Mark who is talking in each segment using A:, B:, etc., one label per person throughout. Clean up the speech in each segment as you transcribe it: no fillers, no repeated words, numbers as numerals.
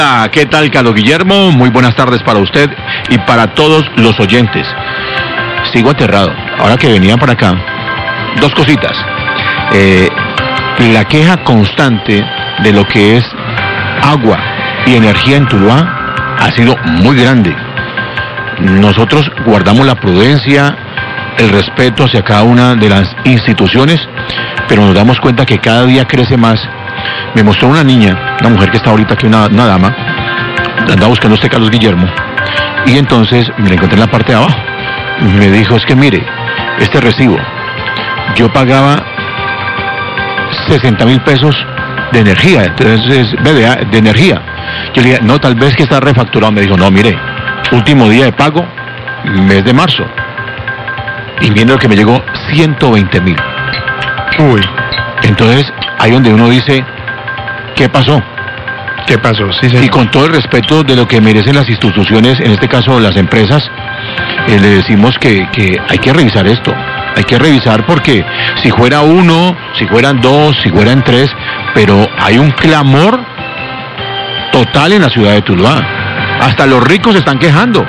A: ¿Qué tal, Carlos Guillermo? Muy buenas tardes para usted y para todos los oyentes. Sigo aterrado. Ahora que venía para acá, dos cositas. La queja constante de lo que es agua y energía en Tuluá ha sido muy grande. Nosotros guardamos la prudencia, el respeto hacia cada una de las instituciones, pero nos damos cuenta que cada día crece más. Me mostró una niña, una mujer que está ahorita aquí, una dama, andaba buscando Carlos Guillermo, y entonces me la encontré en la parte de abajo. Me dijo, es que mire, este recibo, yo pagaba 60,000 pesos de energía, entonces, de energía. Yo le dije, no, tal vez que está refacturado. Me dijo, no, mire, último día de pago, mes de marzo. Y viendo que me llegó 120,000.
B: Uy.
A: Entonces, ahí donde uno dice, ¿qué pasó?
B: ¿Qué pasó? Sí, señor.
A: Y con todo el respeto de lo que merecen las instituciones, en este caso las empresas, le decimos que hay que revisar esto. Hay que revisar porque si fuera uno, si fueran dos, si fueran tres, pero hay un clamor total en la ciudad de Tuluá. Hasta los ricos se están quejando.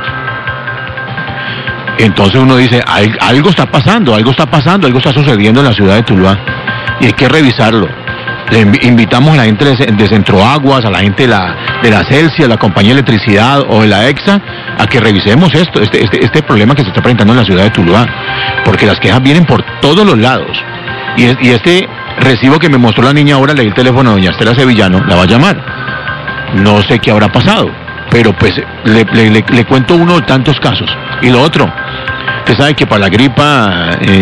A: Entonces uno dice, algo está pasando, algo está sucediendo en la ciudad de Tuluá. Y hay que revisarlo. Le invitamos a la gente de Centroaguas, a la gente de la Celsia, la compañía de electricidad o de la EXA, a que revisemos este problema que se está presentando en la ciudad de Tuluá, porque las quejas vienen por todos los lados. Y este recibo que me mostró la niña ahora, le di el teléfono a doña Estela Sevillano, la va a llamar. No sé qué habrá pasado, pero pues le cuento uno de tantos casos. Y lo otro, usted sabe que para la gripa...